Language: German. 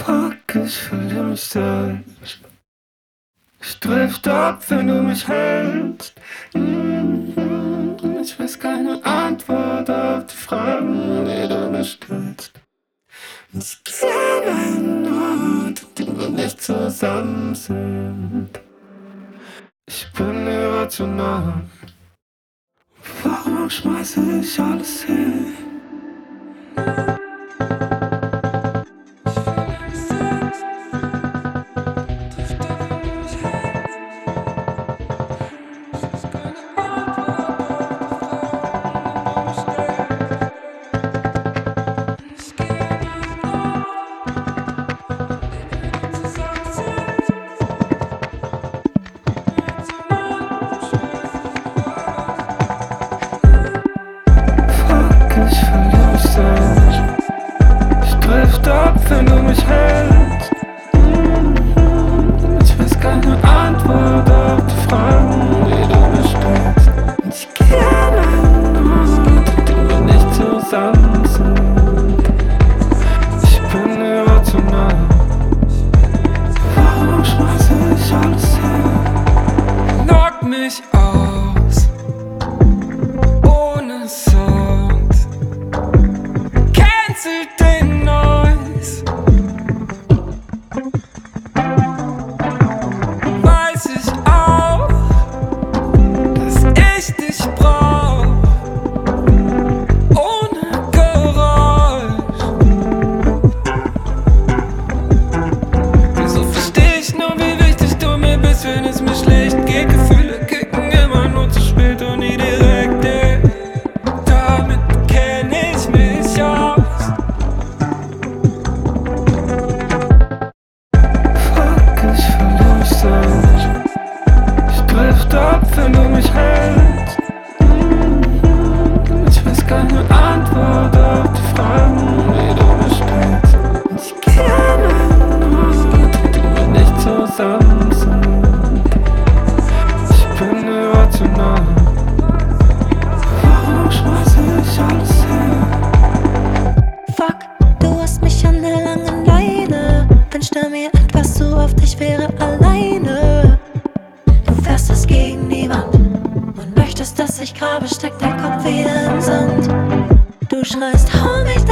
Fuck, ich verliere mich selbst. Ich drift ab, wenn du mich hältst. Ich weiß keine Antwort auf die Fragen, die du mir stellst. Ich kenne einen Ort, an dem wir nicht zusammen sind. Ich bin irrational. Warum schmeiße ich alles hin? Ich verliere mich selbst. Ich drift ab, wenn du mich hältst. Ich weiß keine Antwort auf die Fragen, die du mir stellst. Und ich kenne einen Ort, an dem wir nicht zusammen sind. Ich bin irrational. Warum schmeiße ich alles hin? Knock mich aus. Ohne Sound. Cancel den Noise. Weiß ich auch, dass ich dich brauch. Ohne Geräusch. Wieso versteh ich nur, wie wichtig du mir bist, wenn es mir schlecht geht? Gefühle kicken immer nur zu spät und nie direkt. Damit kenn ich mich aus. Fuck, ich verliere mich selbst. Ich drift ab, wenn du mich hältst. Ich weiß keine Antwort auf die Fragen, die du mir stellst. Und ich kenne einen Ort, an dem wir nicht zusammen sind. Ich bin irrational. Warum schmeiße ich alles hin? Fuck, du hast mich an der langen Leine. Wünschte mir etwas, so oft ich wäre alleine. Du fährst es gegen die Wand und möchtest, dass ich grabe, steckt der Kopf wieder im Sand. Du schreist, hol mich